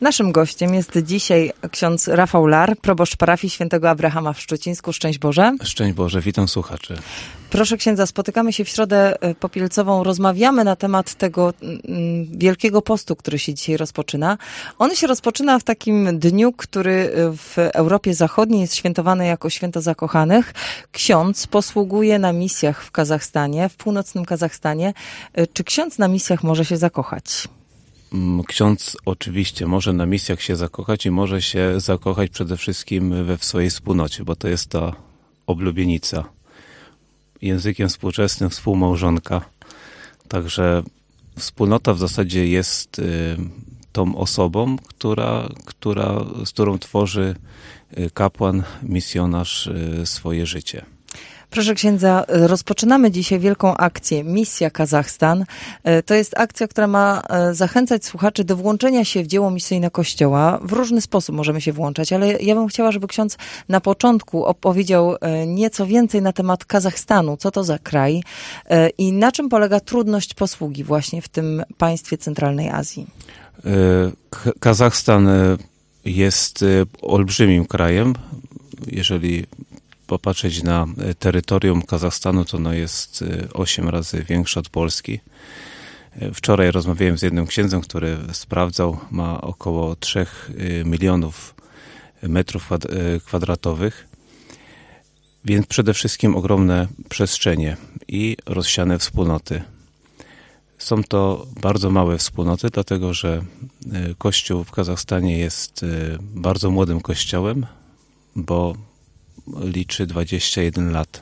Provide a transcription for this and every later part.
Naszym gościem jest dzisiaj ksiądz Rafał Lar, proboszcz parafii świętego Abrahama w Szczucińsku. Szczęść Boże. Szczęść Boże, witam słuchaczy. Proszę księdza, spotykamy się w Środę Popielcową, rozmawiamy na temat tego Wielkiego Postu, który się dzisiaj rozpoczyna. On się rozpoczyna w takim dniu, który w Europie Zachodniej jest świętowany jako Święto Zakochanych. Ksiądz posługuje na misjach w Kazachstanie, w północnym Kazachstanie. Czy ksiądz na misjach może się zakochać? Ksiądz oczywiście może na misjach się zakochać i może się zakochać przede wszystkim we swojej wspólnocie, bo to jest ta oblubienica. Językiem współczesnym współmałżonka. Także wspólnota w zasadzie jest tą osobą, z którą tworzy kapłan, misjonarz swoje życie. Proszę księdza, rozpoczynamy dzisiaj wielką akcję Misja Kazachstan. To jest akcja, która ma zachęcać słuchaczy do włączenia się w dzieło misyjne Kościoła. W różny sposób możemy się włączać, ale ja bym chciała, żeby ksiądz na początku opowiedział nieco więcej na temat Kazachstanu. Co to za kraj i na czym polega trudność posługi właśnie w tym państwie centralnej Azji? Kazachstan jest olbrzymim krajem. Jeżeli popatrzeć na terytorium Kazachstanu, to ono jest 8 razy większe od Polski. Wczoraj rozmawiałem z jednym księdzem, który sprawdzał, ma około 3 milionów metrów kwadratowych, więc przede wszystkim ogromne przestrzenie i rozsiane wspólnoty. Są to bardzo małe wspólnoty, dlatego że Kościół w Kazachstanie jest bardzo młodym kościołem, bo liczy 21 lat.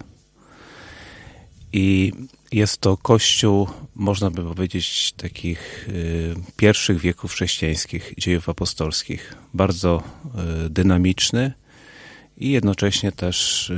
I jest to kościół, można by powiedzieć, takich pierwszych wieków chrześcijańskich, dziejów apostolskich. Bardzo dynamiczny i jednocześnie też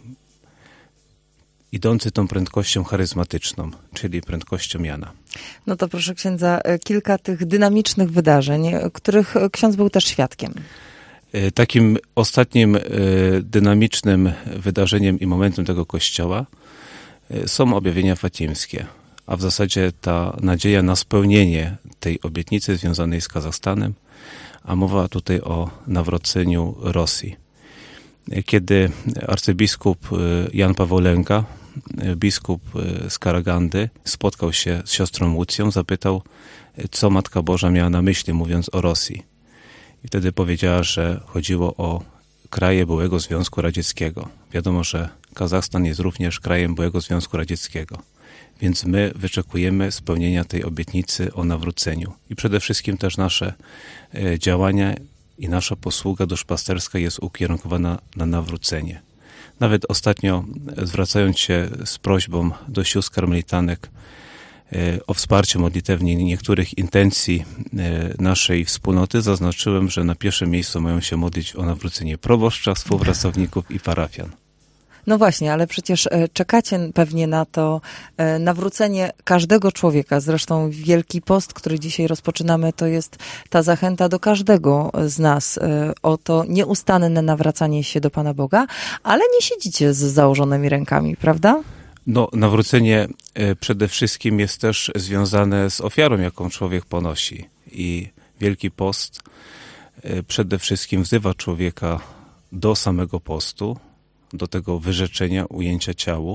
idący tą prędkością charyzmatyczną, czyli prędkością Jana. No to proszę księdza, kilka tych dynamicznych wydarzeń, których ksiądz był też świadkiem. Takim ostatnim dynamicznym wydarzeniem i momentem tego kościoła są objawienia fatimskie, a w zasadzie ta nadzieja na spełnienie tej obietnicy związanej z Kazachstanem, a mowa tutaj o nawróceniu Rosji. Kiedy arcybiskup Jan Paweł, biskup z Karagandy, spotkał się z siostrą Łucją, zapytał, co Matka Boża miała na myśli, mówiąc o Rosji. I wtedy powiedziała, że chodziło o kraje byłego Związku Radzieckiego. Wiadomo, że Kazachstan jest również krajem byłego Związku Radzieckiego. Więc my wyczekujemy spełnienia tej obietnicy o nawróceniu. I przede wszystkim też nasze działania i nasza posługa duszpasterska jest ukierunkowana na nawrócenie. Nawet ostatnio, zwracając się z prośbą do sióstr karmelitanek o wsparcie modlitewne niektórych intencji naszej wspólnoty, zaznaczyłem, że na pierwszym miejscu mają się modlić o nawrócenie proboszcza, współpracowników i parafian. No właśnie, ale przecież czekacie pewnie na to nawrócenie każdego człowieka. Zresztą Wielki Post, który dzisiaj rozpoczynamy, to jest ta zachęta do każdego z nas o to nieustanne nawracanie się do Pana Boga, ale nie siedzicie z założonymi rękami, prawda? No, nawrócenie przede wszystkim jest też związane z ofiarą, jaką człowiek ponosi. I Wielki Post przede wszystkim wzywa człowieka do samego postu, do tego wyrzeczenia, ujęcia ciału,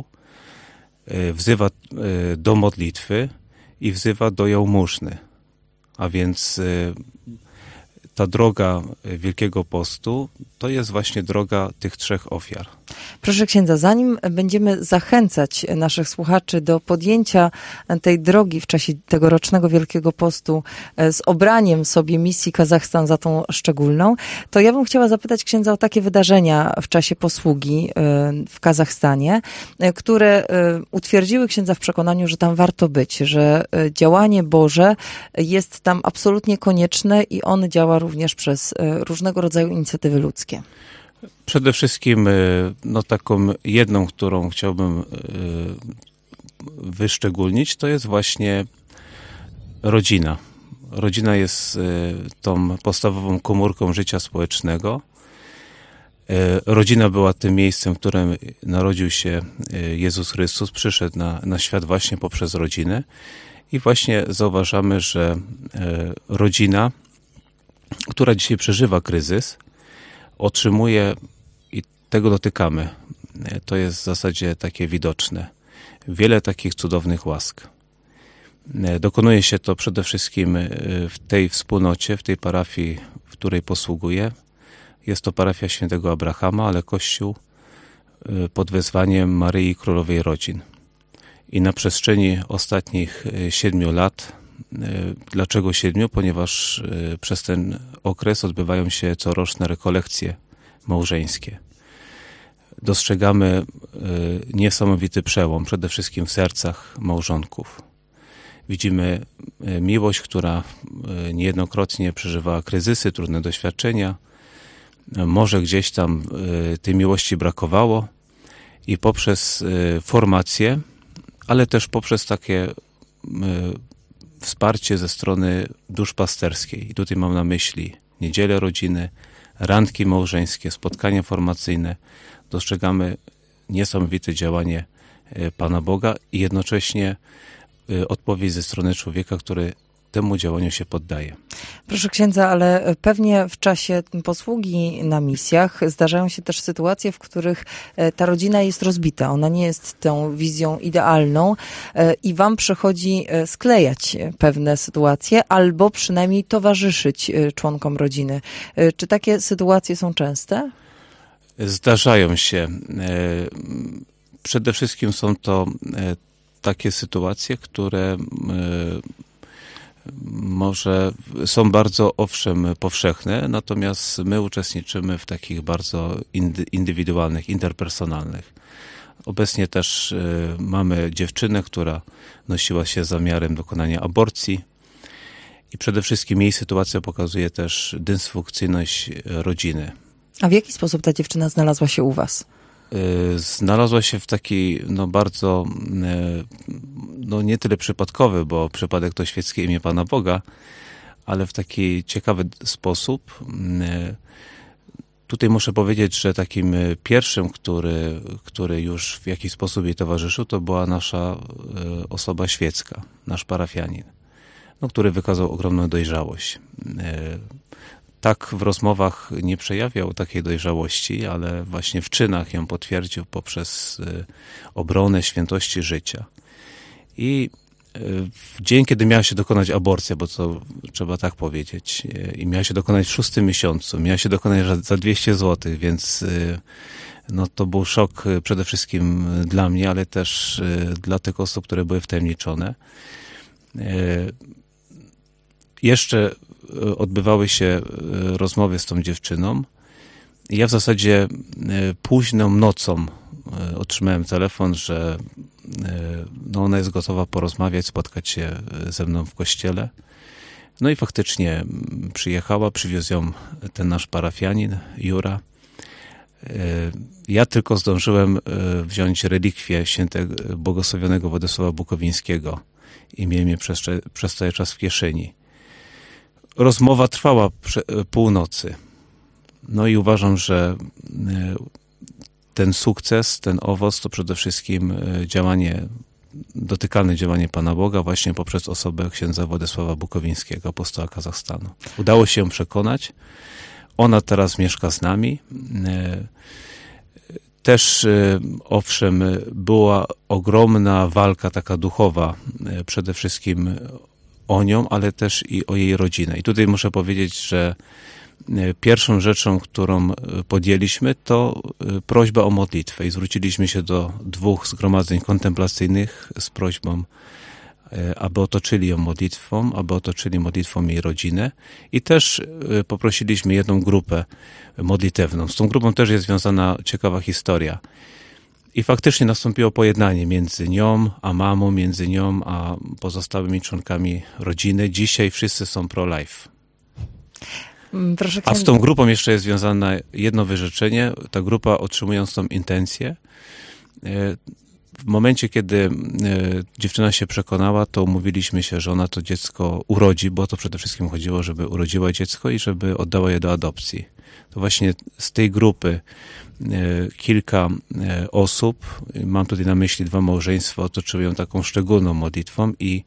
wzywa do modlitwy i wzywa do jałmużny. A więc ta droga Wielkiego Postu to jest właśnie droga tych 3 ofiar. Proszę księdza, zanim będziemy zachęcać naszych słuchaczy do podjęcia tej drogi w czasie tegorocznego Wielkiego Postu z obraniem sobie misji Kazachstan za tą szczególną, to ja bym chciała zapytać księdza o takie wydarzenia w czasie posługi w Kazachstanie, które utwierdziły księdza w przekonaniu, że tam warto być, że działanie Boże jest tam absolutnie konieczne i on działa również przez różnego rodzaju inicjatywy ludzkie. Przede wszystkim taką jedną, którą chciałbym wyszczególnić, to jest właśnie rodzina. Rodzina jest tą podstawową komórką życia społecznego. Rodzina była tym miejscem, w którym narodził się Jezus Chrystus, przyszedł na świat właśnie poprzez rodzinę. I właśnie zauważamy, że rodzina która dzisiaj przeżywa kryzys, otrzymuje, i tego dotykamy, to jest w zasadzie takie widoczne, wiele takich cudownych łask. Dokonuje się to przede wszystkim w tej wspólnocie, w tej parafii, w której posługuję. Jest to parafia świętego Abrahama, ale Kościół pod wezwaniem Maryi Królowej Rodzin. I na przestrzeni ostatnich 7 lat, dlaczego 7? Ponieważ przez ten okres odbywają się coroczne rekolekcje małżeńskie. Dostrzegamy niesamowity przełom, przede wszystkim w sercach małżonków. Widzimy miłość, która niejednokrotnie przeżywała kryzysy, trudne doświadczenia. Może gdzieś tam tej miłości brakowało i poprzez formację, ale też poprzez takie wsparcie ze strony duszpasterskiej. I tutaj mam na myśli niedzielę rodziny, randki małżeńskie, spotkania formacyjne. Dostrzegamy niesamowite działanie Pana Boga i jednocześnie odpowiedź ze strony człowieka, który temu działaniu się poddaje. Proszę księdza, ale pewnie w czasie posługi na misjach zdarzają się też sytuacje, w których ta rodzina jest rozbita. Ona nie jest tą wizją idealną i wam przychodzi sklejać pewne sytuacje albo przynajmniej towarzyszyć członkom rodziny. Czy takie sytuacje są częste? Zdarzają się. Przede wszystkim są to takie sytuacje, które może są bardzo, owszem, powszechne, natomiast my uczestniczymy w takich bardzo indywidualnych, interpersonalnych. Obecnie też mamy dziewczynę, która nosiła się zamiarem dokonania aborcji i przede wszystkim jej sytuacja pokazuje też dysfunkcyjność rodziny. A w jaki sposób ta dziewczyna znalazła się u was? Znalazła się w taki bardzo, nie tyle przypadkowy, bo przypadek to świeckie imię Pana Boga, ale w taki ciekawy sposób. Tutaj muszę powiedzieć, że takim pierwszym, który już w jakiś sposób jej towarzyszył, to była nasza osoba świecka, nasz parafianin, który wykazał ogromną dojrzałość. Tak w rozmowach nie przejawiał takiej dojrzałości, ale właśnie w czynach ją potwierdził poprzez obronę świętości życia. I w dzień, kiedy miała się dokonać aborcja, bo to trzeba tak powiedzieć, i miała się dokonać w 6. miesiącu, miała się dokonać za 200 zł, więc to był szok przede wszystkim dla mnie, ale też dla tych osób, które były wtajemniczone. Jeszcze odbywały się rozmowy z tą dziewczyną. Ja w zasadzie późną nocą otrzymałem telefon, że ona jest gotowa porozmawiać, spotkać się ze mną w kościele. No i faktycznie przyjechała, przywiózł ją ten nasz parafianin, Jura. Ja tylko zdążyłem wziąć relikwię świętego błogosławionego Władysława Bukowińskiego i miałem je przez cały czas w kieszeni. Rozmowa trwała północy. No i uważam, że ten sukces, ten owoc to przede wszystkim dotykalne działanie Pana Boga właśnie poprzez osobę księdza Władysława Bukowińskiego, apostoła Kazachstanu. Udało się ją przekonać. Ona teraz mieszka z nami. Też, owszem, była ogromna walka taka duchowa, przede wszystkim o nią, ale też i o jej rodzinę. I tutaj muszę powiedzieć, że pierwszą rzeczą, którą podjęliśmy, to prośba o modlitwę i zwróciliśmy się do 2 zgromadzeń kontemplacyjnych z prośbą, aby otoczyli ją modlitwą, aby otoczyli modlitwą jej rodzinę i też poprosiliśmy jedną grupę modlitewną. Z tą grupą też jest związana ciekawa historia. I faktycznie nastąpiło pojednanie między nią a mamą, między nią a pozostałymi członkami rodziny. Dzisiaj wszyscy są pro-life. A z tą grupą jeszcze jest związane jedno wyrzeczenie. Ta grupa, otrzymując tą intencję, w momencie, kiedy dziewczyna się przekonała, to umówiliśmy się, że ona to dziecko urodzi, bo to przede wszystkim chodziło, żeby urodziła dziecko i żeby oddała je do adopcji. To właśnie z tej grupy kilka osób, mam tutaj na myśli 2 małżeństwa, otoczyły ją taką szczególną modlitwą i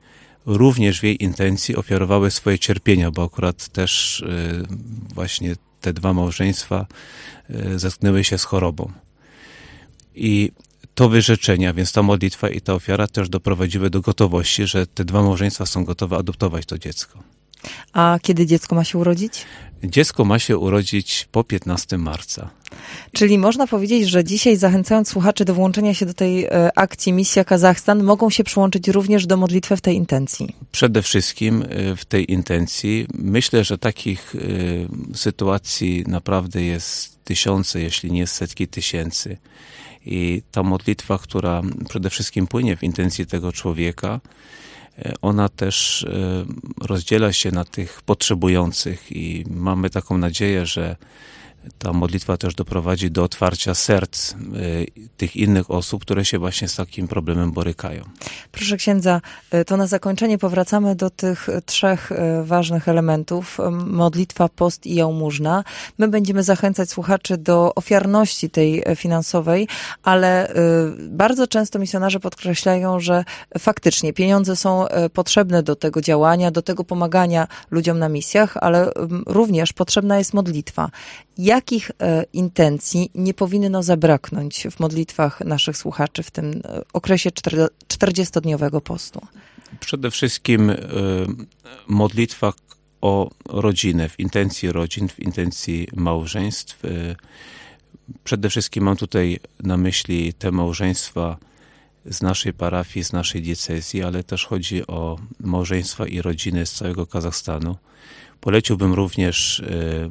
również w jej intencji ofiarowały swoje cierpienia, bo akurat też właśnie te dwa małżeństwa zetknęły się z chorobą. I to wyrzeczenia, więc ta modlitwa i ta ofiara też doprowadziły do gotowości, że te dwa małżeństwa są gotowe adoptować to dziecko. A kiedy dziecko ma się urodzić? Dziecko ma się urodzić po 15 marca. Czyli można powiedzieć, że dzisiaj, zachęcając słuchaczy do włączenia się do tej akcji Misja Kazachstan, mogą się przyłączyć również do modlitwy w tej intencji. Przede wszystkim w tej intencji. Myślę, że takich sytuacji naprawdę jest tysiące, jeśli nie setki tysięcy. I ta modlitwa, która przede wszystkim płynie w intencji tego człowieka, ona też rozdziela się na tych potrzebujących i mamy taką nadzieję, że ta modlitwa też doprowadzi do otwarcia serc tych innych osób, które się właśnie z takim problemem borykają. Proszę księdza, to na zakończenie powracamy do tych 3 ważnych elementów. Modlitwa, post i jałmużna. My będziemy zachęcać słuchaczy do ofiarności tej finansowej, ale bardzo często misjonarze podkreślają, że faktycznie pieniądze są potrzebne do tego działania, do tego pomagania ludziom na misjach, ale również potrzebna jest modlitwa. Jakich intencji nie powinno zabraknąć w modlitwach naszych słuchaczy w tym okresie 40-dniowego postu? Przede wszystkim modlitwa o rodzinę, w intencji rodzin, w intencji małżeństw. Przede wszystkim mam tutaj na myśli te małżeństwa z naszej parafii, z naszej diecezji, ale też chodzi o małżeństwa i rodziny z całego Kazachstanu. Poleciłbym również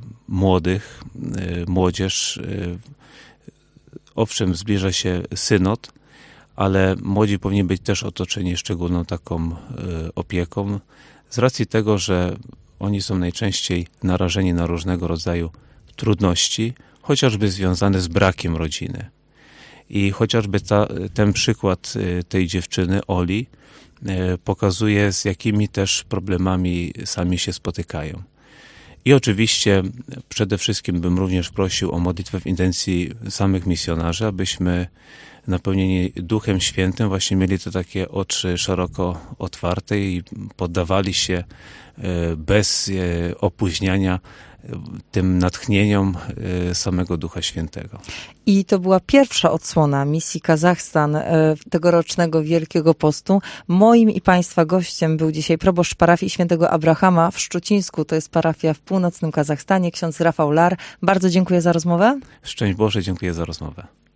młodzież. Owszem, zbliża się synod, ale młodzi powinni być też otoczeni szczególną taką opieką z racji tego, że oni są najczęściej narażeni na różnego rodzaju trudności, chociażby związane z brakiem rodziny. I chociażby ten przykład tej dziewczyny, Oli, pokazuje, z jakimi też problemami sami się spotykają. I oczywiście przede wszystkim bym również prosił o modlitwę w intencji samych misjonarzy, abyśmy napełnieni Duchem Świętym właśnie mieli te takie oczy szeroko otwarte i poddawali się bez opóźniania tym natchnieniom samego Ducha Świętego. I to była pierwsza odsłona misji Kazachstan tegorocznego Wielkiego Postu. Moim i Państwa gościem był dzisiaj proboszcz parafii Świętego Abrahama w Szczucińsku. To jest parafia w północnym Kazachstanie, ksiądz Rafał Lar. Bardzo dziękuję za rozmowę. Szczęść Boże, dziękuję za rozmowę.